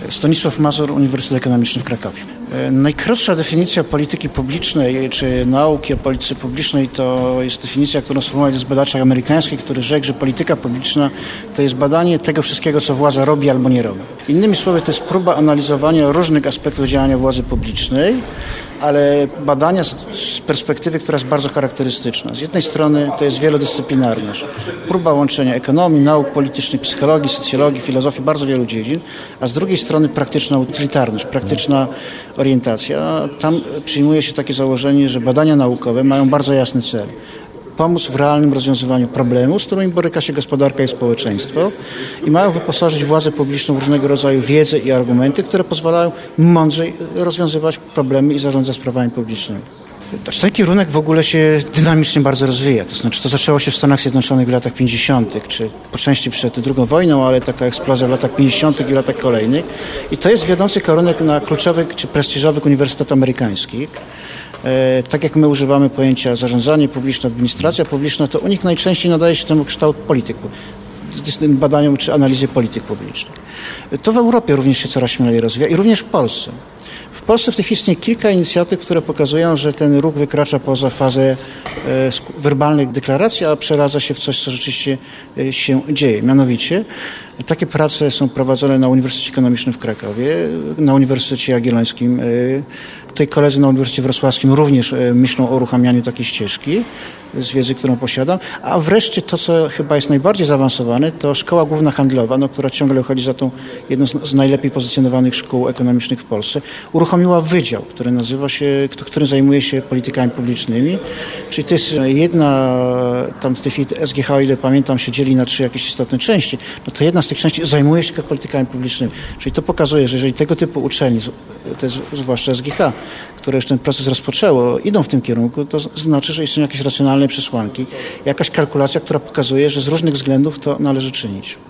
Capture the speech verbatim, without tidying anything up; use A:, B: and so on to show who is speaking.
A: Stanisław Mazur, Uniwersytet Ekonomiczny w Krakowie. Najkrótsza definicja polityki publicznej czy nauki o polityce publicznej to jest definicja, którą sformułował badacz amerykański, który rzekł, że polityka publiczna to jest badanie tego wszystkiego, co władza robi albo nie robi. Innymi słowy, to jest próba analizowania różnych aspektów działania władzy publicznej, ale badania z, z perspektywy, która jest bardzo charakterystyczna. Z jednej strony to jest wielodyscyplinarność. Próba łączenia ekonomii, nauk politycznych, psychologii, socjologii, filozofii, bardzo wielu dziedzin, a z drugiej strony praktyczna utylitarność, praktyczna orientacja. Tam przyjmuje się takie założenie, że badania naukowe mają bardzo jasny cel. Pomóc w realnym rozwiązywaniu problemu, z którymi boryka się gospodarka i społeczeństwo i mają wyposażyć władzę publiczną w różnego rodzaju wiedzę i argumenty, które pozwalają mądrzej rozwiązywać problemy i zarządzać sprawami publicznymi. Ten kierunek w ogóle się dynamicznie bardzo rozwija. To znaczy to zaczęło się w Stanach Zjednoczonych w latach pięćdziesiątych, czy po części przed drugą wojną, ale taka eksplozja w latach pięćdziesiątych i latach kolejnych. I to jest wiodący kierunek na kluczowych czy prestiżowych uniwersytetach amerykańskich. E, tak jak my używamy pojęcia zarządzanie publiczne, administracja publiczna, to u nich najczęściej nadaje się temu kształt polityku, badaniom czy analizie polityk publicznych. To w Europie również się coraz śmielej rozwija i również w Polsce. W Polsce w tej chwili istnieje kilka inicjatyw, które pokazują, że ten ruch wykracza poza fazę e, werbalnych deklaracji, a przeradza się w coś, co rzeczywiście e, się dzieje. Mianowicie takie prace są prowadzone na Uniwersytecie Ekonomicznym w Krakowie, na Uniwersytecie Jagiellońskim. E, tutaj koledzy na Uniwersytecie Wrocławskim również e, myślą o uruchamianiu takiej ścieżki z wiedzy, którą posiadam. A wreszcie to, co chyba jest najbardziej zaawansowane, to Szkoła Główna Handlowa, no, która ciągle uchodzi za tą jedną z, z najlepiej pozycjonowanych szkół ekonomicznych w Polsce, uruchomiła wydział, który nazywa się, który zajmuje się politykami publicznymi. Czyli to jest jedna, tam w tej chwili S G H, o ile pamiętam, się dzieli na trzy jakieś istotne części, no to jedna z tych części zajmuje się politykami publicznymi. Czyli to pokazuje, że jeżeli tego typu uczelni, to jest zwłaszcza S G H, które już ten proces rozpoczęło, idą w tym kierunku, to znaczy, że istnieją jakieś racjonalne przesłanki, jakaś kalkulacja, która pokazuje, że z różnych względów to należy czynić.